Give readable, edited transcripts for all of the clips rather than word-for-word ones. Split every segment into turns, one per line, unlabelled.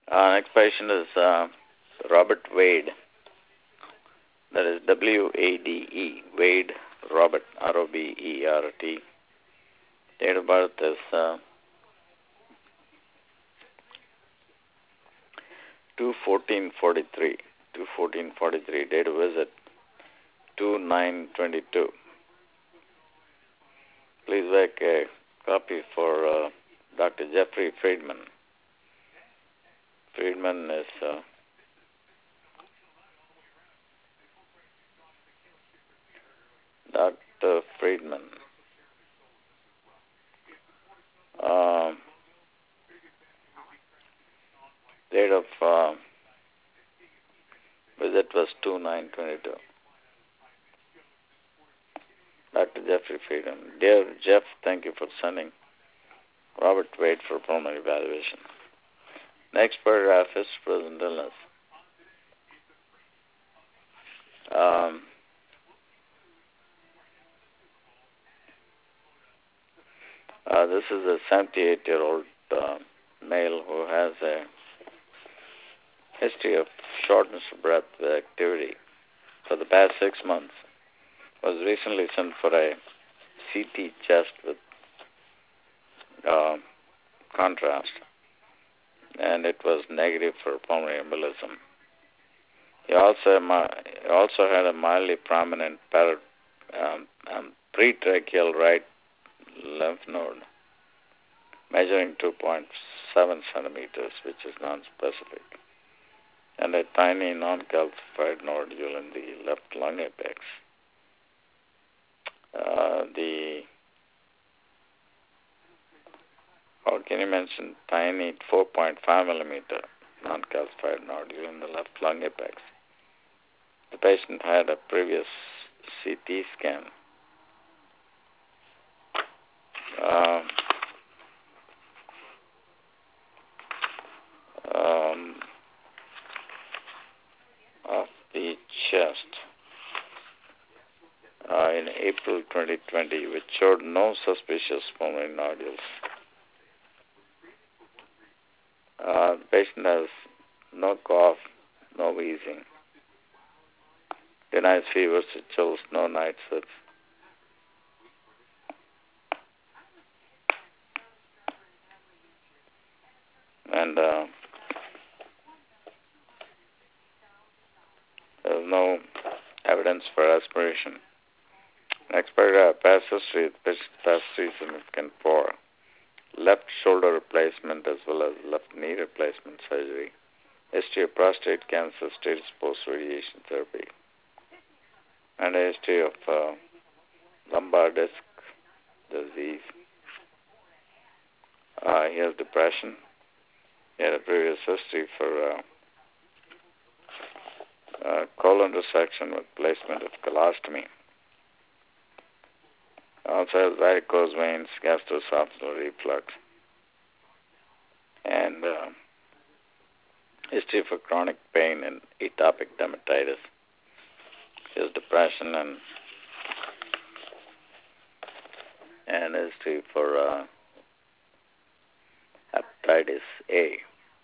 Next patient is Robert Wade. That is W-A-D-E. Wade Robert, R-O-B-E-R-T. Date of birth is 2/14/43. 2/14/43. Date of visit 2/9/22. Please make a copy for Dr. Jeffrey Friedman. Friedman is Dr. Friedman. Date of visit was 2/9/22. Dr. Jeffrey Friedman. Dear Jeff, thank you for sending Robert Wade for pulmonary evaluation. Next paragraph is present illness. This is a 78-year-old male who has a history of shortness of breath with activity for the past 6 months. Was recently sent for a CT chest with contrast, and it was negative for pulmonary embolism. He also had a mildly prominent pretracheal right lymph node measuring 2.7 centimeters, which is non-specific, and a tiny non-calcified nodule in the left lung apex. Can you mention tiny 4.5 millimeter non-calcified nodule in the left lung apex? The patient had a previous CT scan. Of the chest in April 2020, which showed no suspicious pulmonary nodules. The patient has no cough, no wheezing, denies fevers, chills, no night sweats. And there's no evidence for aspiration. Next paragraph, past history. The patient past significant for left shoulder replacement as well as left knee replacement surgery. History of prostate cancer, status post-radiation therapy. And a history of lumbar disc disease. He has depression. He had a previous history for colon resection with placement of colostomy. Also has varicose veins, gastroesophageal reflux, and history for chronic pain and atopic dermatitis. He has depression and history for hepatitis A.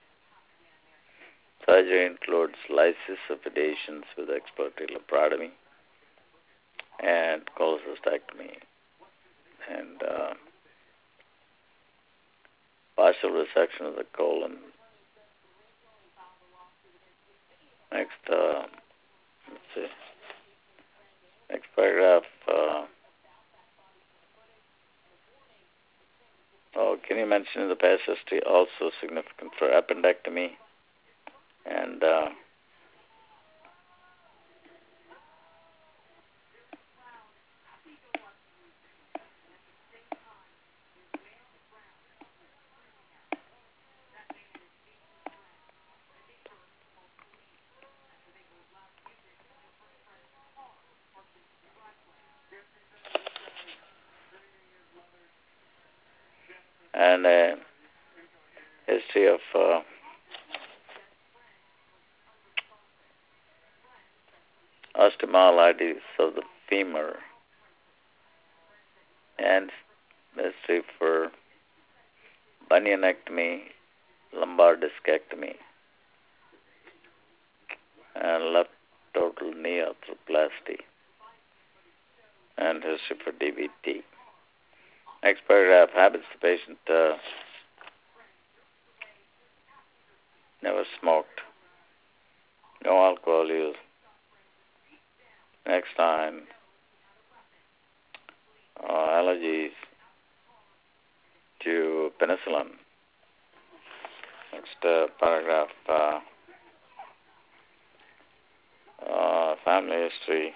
Surgery includes lysis of edations with expiratory laparotomy and cholecystectomy and partial resection of the colon. Next, let's see. Next paragraph. Can you mention the past history also significant for appendectomy and a history of osteomyelitis of the femur and history for bunionectomy, lumbar discectomy. and left total knee arthroplasty and history for DVT. Next paragraph, habits. The patient never smoked, no alcohol use. Next line, allergies to penicillin. Next paragraph, family history.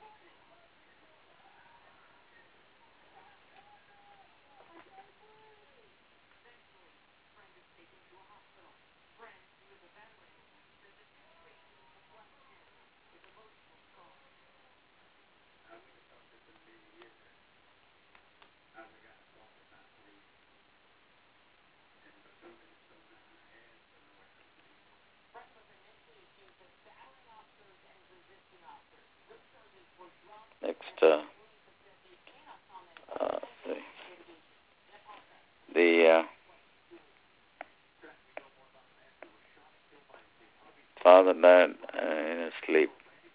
Next, uh, the father died in his sleep.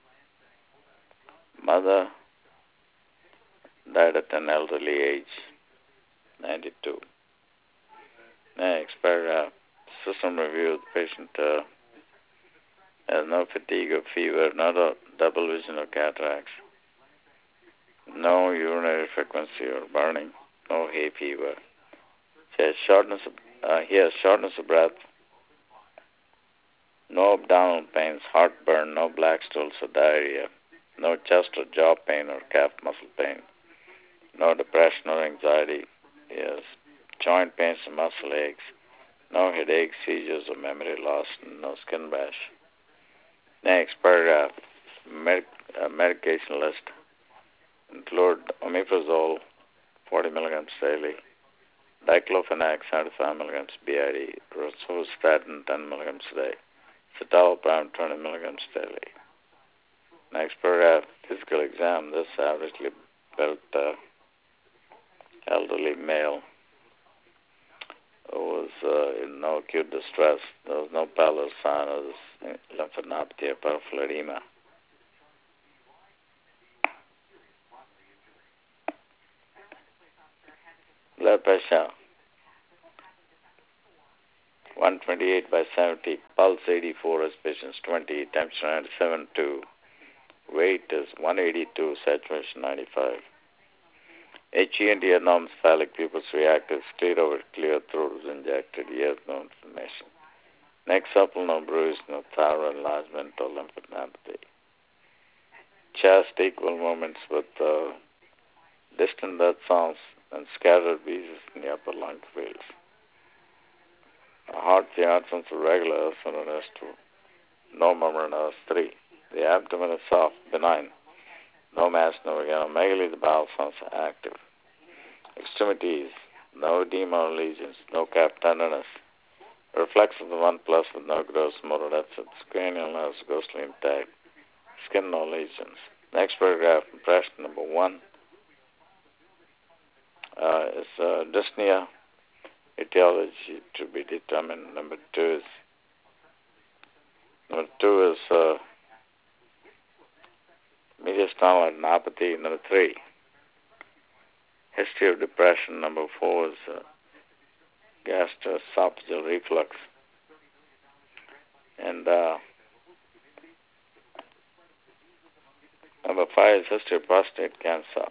Mother died at an elderly age, 92. Next paragraph, system review. The patient has no fatigue or fever, no double vision or cataracts, no urinary frequency or burning, no hay fever. He has shortness of breath, no abdominal pains, heartburn, no black stools or diarrhea, no chest or jaw pain or calf muscle pain, no depression or anxiety. He has joint pains and muscle aches, no headaches, seizures or memory loss, no skin rash. Next paragraph, medication list. Include omeprazole, 40 milligrams daily, diclofenac, 75 milligrams BID, rosuvastatin, 10 milligrams a day, citalopram, 20 milligrams daily. Next paragraph, physical exam. This averagely built elderly male who was in no acute distress. There was no pallor sign of lymphadenopathy or peripheral edema. Blood pressure 128 by 70, pulse 84, respiration 20, temperature 97.2, weight is 182, saturation 95. HENT norms, phallic pupils reactive, clear throat was injected, yes, no inflammation. Next, supple, no bruise, no thyroid enlargement or lymphadenopathy. Chest, equal movements with distant death sounds and scattered wheezes in the upper lung fields. Heart, the absence of regular S1 no murmur in S3. The abdomen is soft, benign, no mass, no organomegaly, the bowel sounds active. Extremities, no edema or lesions, no calf tenderness. Reflex of the 1+ with no gross motor deficits. Cranial nerves ghostly intact. Skin, no lesions. Next paragraph, impression number 1 is dyspnea. Etiology to be determined. Number two is mediastinal adenopathy. Number 3, history of depression. Number 4 is gastroesophageal reflux. And number 5 is history of prostate cancer.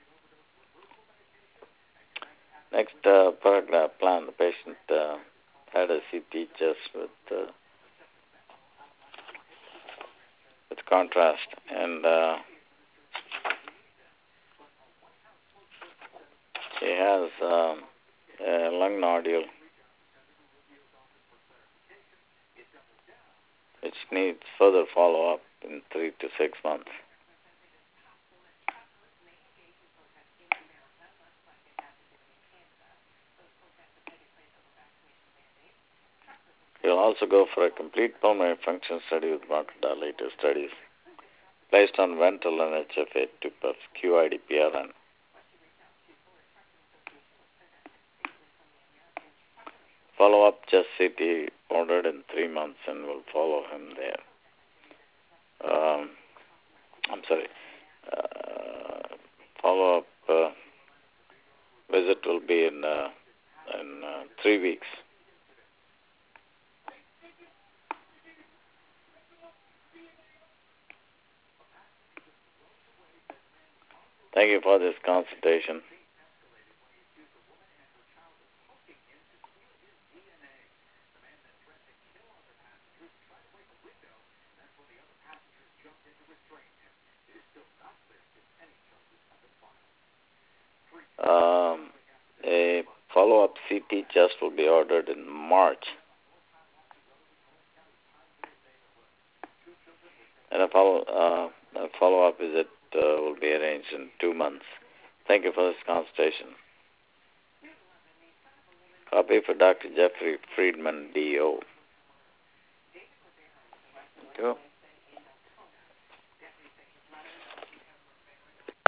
Next paragraph, plan. The patient had a CT chest with contrast, and he has a lung nodule which needs further follow-up in 3 to 6 months. He'll also go for a complete pulmonary function study with bronchodilator studies placed on Ventolin and HFA to QIDPRN. Follow-up chest CT ordered in 3 months, and we'll follow him there. Um, I'm sorry. Follow-up visit will be in 3 weeks. Thank you for this consultation. Um, a follow-up CT test will be ordered in March, and a follow-up visit will be arranged in 2 months. Thank you for this consultation. Copy for Dr. Jeffrey Friedman, DO. Thank you.